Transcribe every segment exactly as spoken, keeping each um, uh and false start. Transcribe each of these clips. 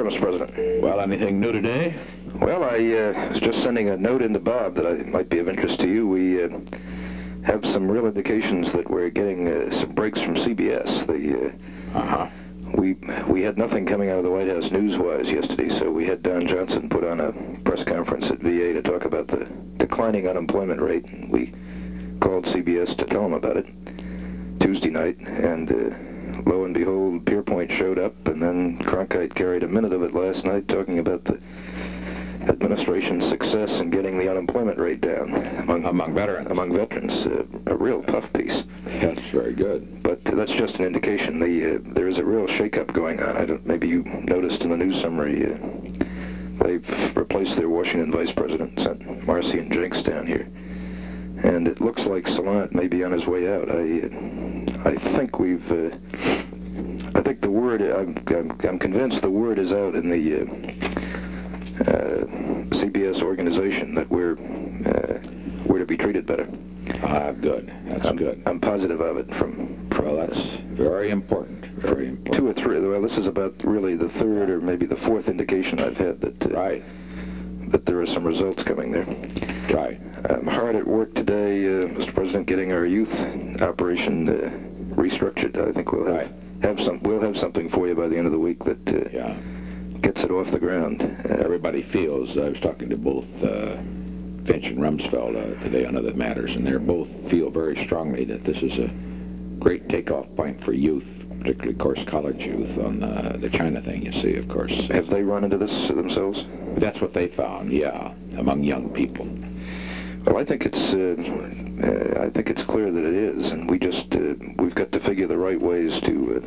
Mister President. Well, anything new today? Well, I uh, was just sending a note into Bob that I, might be of interest to you. We uh, have some real indications that we're getting uh, some breaks from C B S. The, uh, Uh-huh. we we had nothing coming out of the White House news-wise yesterday, so we had Don Johnson put on a press conference at V A to talk about the declining unemployment rate. We called C B S to tell them about it Tuesday night, and uh, lo and behold, Pierpoint showed up, and then Cronkite carried a minute of it last night talking about the administration's success in getting the unemployment rate down among Among veterans. Among veterans, uh, a real tough piece. That's very good. But uh, that's just an indication. The uh, there is a real shakeup going on. I don't. Maybe you noticed in the news summary. Uh, they've replaced their Washington vice president, sent Marcy and Jenks down here, and it looks like Salant may be on his way out. I uh, I think we've. Uh, I think the word. I'm, I'm I'm convinced the word is out in the. Uh, Uh, C B S organization that we're uh, we're to be treated better. Ah, good. That's I'm, good. I'm positive of it. From, from Well, that's very important. Very important. two or three. Well, this is about really the third or maybe the fourth indication I've had that uh, Right. that there are some results coming there. Right. I'm hard at work today, uh, Mister President, getting our youth operation uh, restructured. I think we'll have, Right. have some. We'll have something for you by the end of the week that uh, Yeah. gets it off the ground. Uh, Everybody feels, I was talking to both uh, Finch and Rumsfeld uh, today on other matters, and they both feel very strongly that this is a great takeoff point for youth, particularly, of course, college youth on uh, the China thing, you see, of course. have they run into this themselves? That's what they found, yeah, among young people. Well, I think it's uh, uh, I think it's clear that it is, and we just uh, we've got to figure the right ways to uh,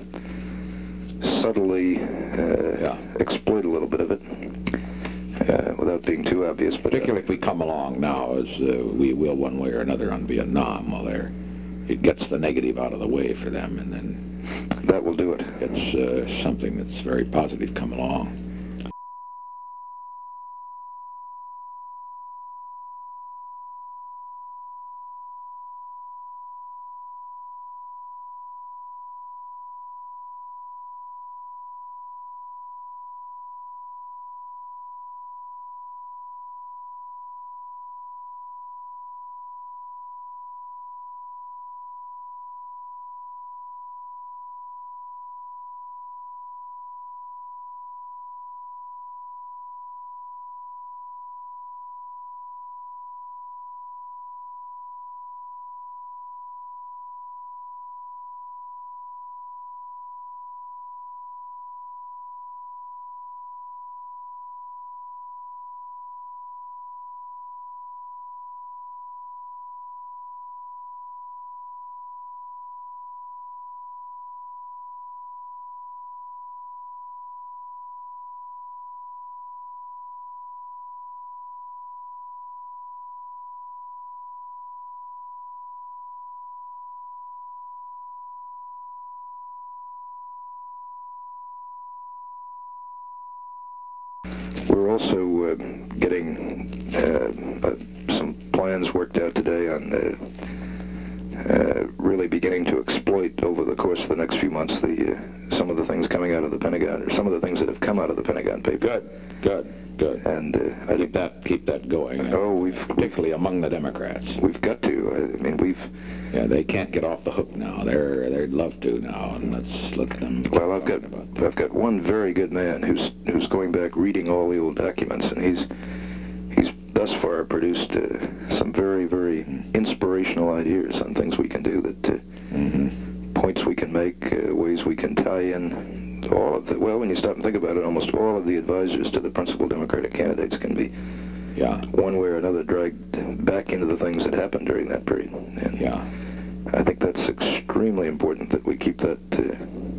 subtly uh, Yeah. exploit a little bit of it uh, without being too obvious. But Particularly if we come along now, as uh, we will one way or another on Vietnam, well, there, it gets the negative out of the way for them, and then uh, that will do it. it's uh, something that's very positive come along. We're also uh, getting uh, uh, some plans worked out today on uh, uh, really beginning to exploit over the course of the next few months the uh, some of the things coming out of the Pentagon, or some of the things that have come out of the Pentagon paper. Good, good, good. And uh, I Keep think that, keep that going. Oh, we've particularly among the Democrats. we've got to. I, I mean, we've. Yeah, they can't get off the hook now. They're they'd love to now, and let's let them. Well, I've got I've got one very good man who's who's going back reading all the old documents, and he's he's thus far produced uh, some very very inspirational ideas on things we can do, that uh, Mm-hmm. points we can make, uh, ways we can tie in all of the. Well, when you stop and think about it, almost all of the advisors to the principal Democratic candidates can be, Yeah, one way or another, dragged back into the things that happened during that period. And yeah. I think that's extremely important that we keep that uh,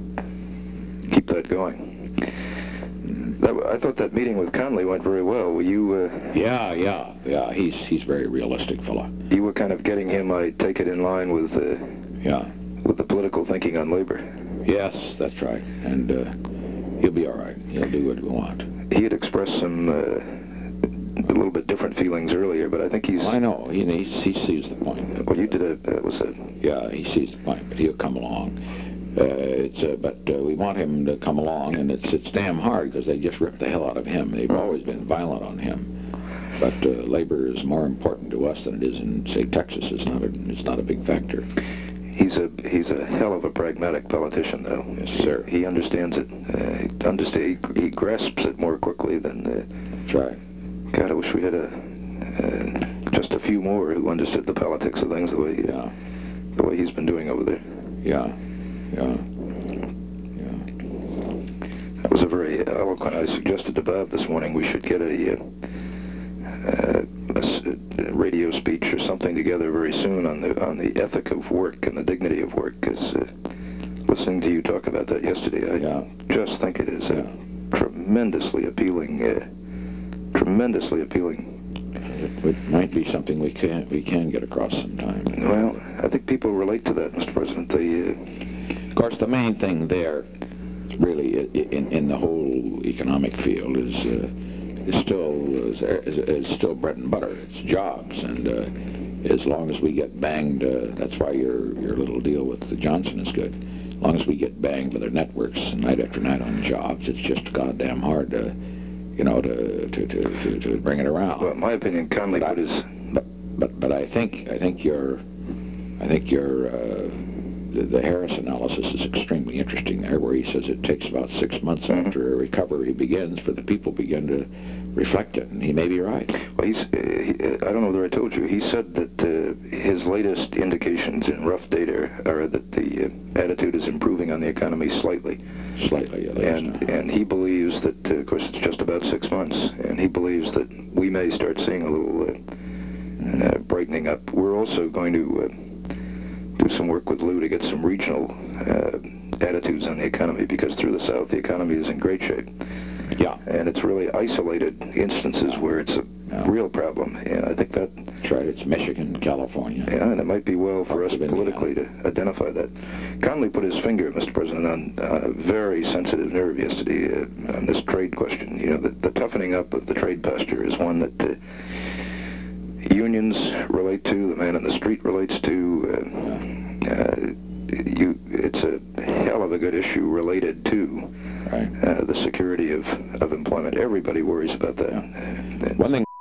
keep that going. That, I thought that meeting with Conley went very well. Were you uh, Yeah, yeah, yeah. He's he's a very realistic fella. you were kind of getting him, I take it, in line with uh, Yeah. with the political thinking on labor. Yes, that's right. And uh, he'll be all right. He'll do what we want. He had expressed some uh, a little bit different feelings earlier, but I think he's. Well, I know. He, he he sees the point. Well, you did a uh, was a Yeah, he sees the point, but he'll come along. Uh, it's uh, but uh, we want him to come along, and it's it's damn hard because they just ripped the hell out of him. They've always been violent on him. But uh, labor is more important to us than it is in, say, Texas. It's not a, it's not a big factor. He's a he's a hell of a pragmatic politician, though. Yes, sir. He understands it. Uh, he, understand, he, he grasps it more quickly than. Uh, That's right. God, I wish we had a uh, just a few more who understood the politics of things the way Yeah. the way he's been doing over there. Yeah. Yeah. That was a very eloquent. I suggested to Bob this morning we should get a, uh, uh, a, s- a radio speech or something together very soon on the on the ethic of work and the dignity of work. Because uh, listening to you talk about that yesterday, I Yeah. just think it is Yeah. a tremendously appealing, uh, tremendously appealing. It, it might be something we can we can get across sometime. Well, I think people relate to that, Mister President. They, uh, Of course, the main thing there, really, i- i- in in the whole economic field, is uh, is still is, is, is still bread and butter. It's jobs, and uh, as long as we get banged, uh, that's why your your little deal with the Johnson is good. As long as we get banged with their networks night after night on jobs, it's just goddamn hard to, you know, to to to, to, to bring it around. well, in my opinion, Conley But I- put his. But but but I think I think your I think your uh, the, the Harris analysis is extremely interesting there, where he says it takes about six months Mhm. after a recovery begins for the people begin to reflect it, and he may be right. Well, he's, uh, he, uh, I don't know whether I told you, he said that uh, his latest indications in rough data are that the uh, attitude is improving on the economy slightly. Slightly, at least. And and he believes that, uh, of course, it's just about six months, and he believes that we may start seeing a little uh, uh, brightening up. We're also going to uh, do some work with Lou to get some regional uh, attitudes on the economy, because through the South, the economy is in great shape. Yeah, And it's really isolated instances where it's a Yeah. real problem. And I think that, that's right. It's Michigan, California. yeah, and it might be well for us Parts of Indiana. politically to identify that. Conley put his finger, Mister President, on uh, a very sensitive nerve yesterday uh, on this trade question. You know, the, the toughening up of the trade posture is one that uh, unions relate to, the man in the street relates to. Uh, uh, you, it's a hell of a good issue related to Right. uh, the security of, of employment. Everybody worries about that. Uh, One thing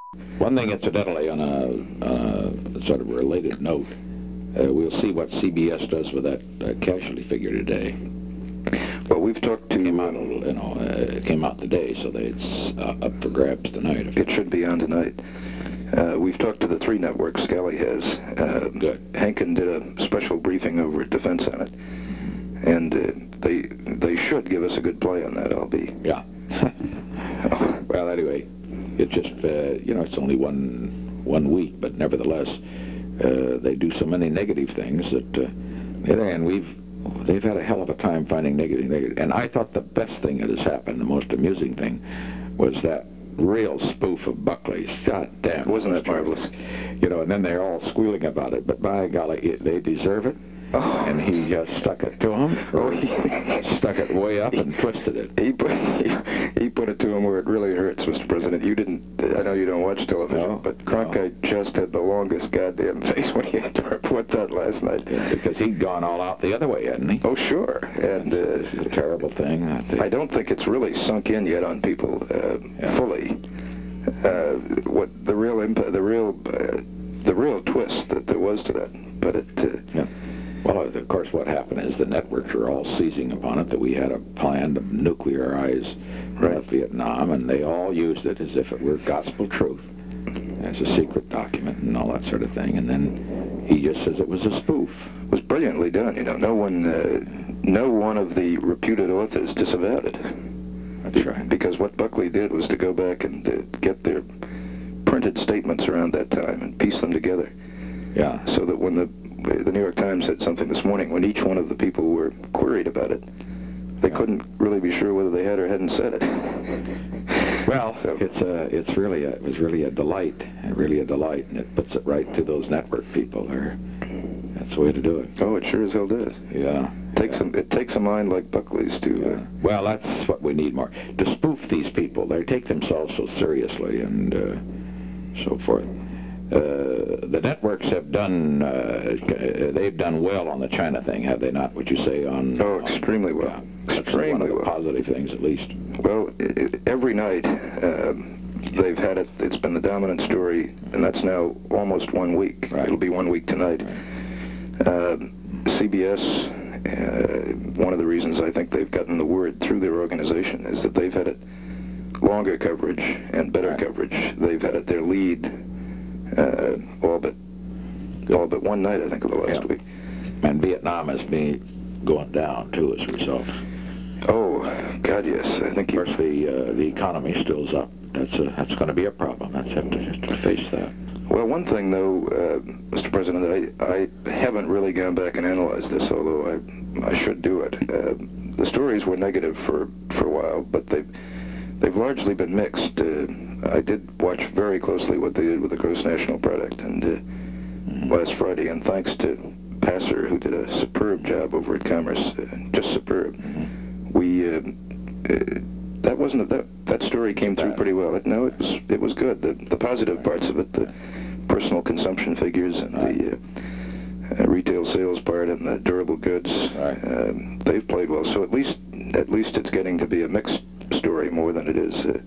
One thing, incidentally, on a, on a sort of related note, uh, we'll see what C B S does with that uh, casualty figure today. Well, we've talked to... Came out, a little, you know, uh, it came out today, so that it's uh, up for grabs tonight. It should be on tonight. Uh, we've talked to the three networks Scally has. Uh, Good. Hankin did a special briefing over at Defense on it, and uh, they they should give us a good play on that, I'll be. Yeah. Well, anyway, it just, uh, you know, it's only one one week, but nevertheless, uh, they do so many negative things that, uh, on the other hand, we've they've had a hell of a time finding negative, negative. And I thought the best thing that has happened, the most amusing thing, was that real spoof of Buckley's. God damn. Wasn't that marvelous? You know, and then they're all squealing about it, but by golly, it, they deserve it. Oh. And he just stuck it to him, or he stuck it way up and twisted it. He put, he, he put it to him where it really hurts, Mister President. You didn't, I know you don't watch television, No, but Cronkite no. just had the longest goddamn face when he had to report that last night. Yeah, because he'd gone all out the other way, hadn't he? Oh, sure. And uh, it's a terrible thing. I, I don't think it's really sunk in yet on people uh, yeah. fully. Uh, what the real imp- the real uh, the real twist that there was to that, but it. Uh, yeah. Well, of course, what happened is the networks were all seizing upon it, that we had a plan to nuclearize right. North Vietnam, and they all used it as if it were gospel truth, as a secret document and all that sort of thing. And then he just says it was a spoof. It was brilliantly done. You know, no one, uh, no one of the reputed authors disavowed it. That's right. Because what Buckley did was to go back and uh, get their printed statements around that time and piece them together. Yeah. So that when the the New York Times said something this morning, when each one of the people were queried about it, they yeah. couldn't really be sure whether they had or hadn't said it. Well, so. it's a, it's really a, it was really a delight, really a delight, and it puts it right to those network people. They're, that's the way to do it. Oh, it sure as hell does. Yeah. It takes, yeah. A, it takes a mind like Buckley's to... Yeah. Uh, well, that's what we need more. To spoof these people. They take themselves so seriously and uh, so forth. Uh, the networks have done, uh, they've done well on the China thing, have they not, would you say? On Oh, extremely well. Yeah, that's extremely one of the well. positive things, at least. Well, it, it, every night um, they've had it, it's been the dominant story, and that's now almost one week. Right. It'll be one week tonight. Right. Uh, C B S, uh, one of the reasons I think they've gotten the word through their organization is that they've had it longer coverage and better right. coverage. They've had it their lead uh, all but all but one night, I think, of the last yeah. week. And Vietnam has been going down, too, as a result. Oh, God, yes. I think Of course, the uh, the economy still's up. That's a, that's going to be a problem. That's have to, have to face that. Well, one thing, though, uh, Mister President, I, I haven't really gone back and analyzed this, although I I should do it. Uh, the stories were negative for, for a while, but they've, they've largely been mixed. Uh, I did watch very closely what they did with the gross national product and uh, mm-hmm. last Friday, and thanks to Passer, who did a superb job over at Commerce, uh, just superb, mm-hmm. we... Uh, uh, that wasn't a, that that story came through pretty well. It, no, it was it was good. The the positive parts of it, the personal consumption figures and the uh, uh, retail sales part and the durable goods, right. um, they've played well. So at least at least it's getting to be a mixed story more than it is. Uh,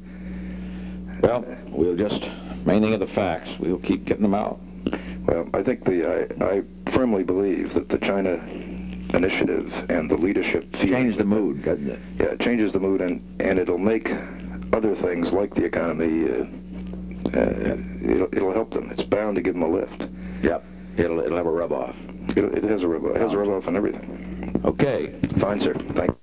well, we'll just main thing of the facts. We'll keep getting them out. Well, I think the I I firmly believe that the China initiative and the leadership change the mood, doesn't it? Yeah, it changes the mood, and and it'll make other things like the economy. Uh, uh, it'll, it'll help them. It's bound to give them a lift. Yep. It'll it'll have a rub off. It, it has a rub off. It has a rub off on everything. Okay. Fine, sir. Thank.